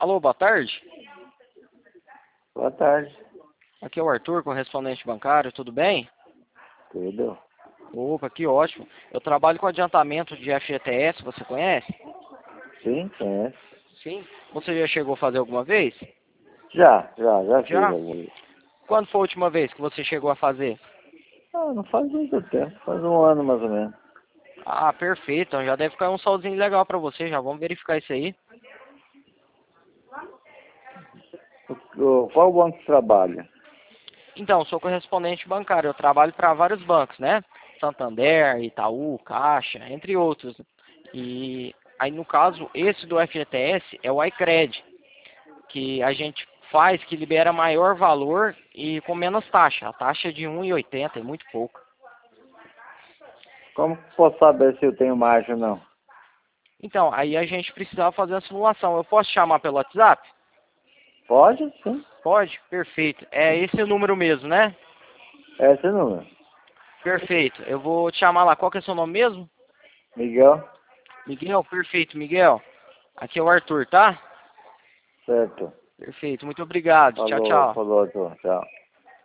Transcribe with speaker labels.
Speaker 1: Alô, boa tarde.
Speaker 2: Boa tarde.
Speaker 1: Aqui é o Arthur, correspondente bancário, tudo bem?
Speaker 2: Tudo?
Speaker 1: Opa, que ótimo. Eu trabalho com adiantamento de FGTS, você conhece?
Speaker 2: Sim, conhece.
Speaker 1: Sim. Você já chegou a fazer alguma vez?
Speaker 2: Já fiz
Speaker 1: Já?
Speaker 2: alguma vez.
Speaker 1: Quando foi a última vez que você chegou a fazer?
Speaker 2: Ah, não faz muito tempo, faz um ano mais ou menos.
Speaker 1: Ah, perfeito. Então já deve cair um solzinho legal pra você. Já vamos verificar isso aí.
Speaker 2: Qual banco você trabalha?
Speaker 1: Então, sou correspondente bancário. Eu trabalho para vários bancos, né? Santander, Itaú, Caixa, entre outros. E aí, no caso, esse do FGTS é o iCred, que a gente faz, que libera maior valor e com menos taxa. A taxa é de 1,80, é muito pouco.
Speaker 2: Como que posso saber se eu tenho margem ou não?
Speaker 1: Então, aí a gente precisava fazer a simulação. Eu posso te chamar pelo WhatsApp?
Speaker 2: Pode, sim.
Speaker 1: Pode? Perfeito. É esse o número mesmo, né?
Speaker 2: Esse número.
Speaker 1: Perfeito. Eu vou te chamar lá. Qual que é o seu nome mesmo?
Speaker 2: Miguel?
Speaker 1: Miguel? Perfeito, Miguel. Aqui é o Arthur, tá?
Speaker 2: Certo.
Speaker 1: Perfeito. Muito obrigado. Tchau,
Speaker 2: Falou,
Speaker 1: tchau.
Speaker 2: falou, tchau.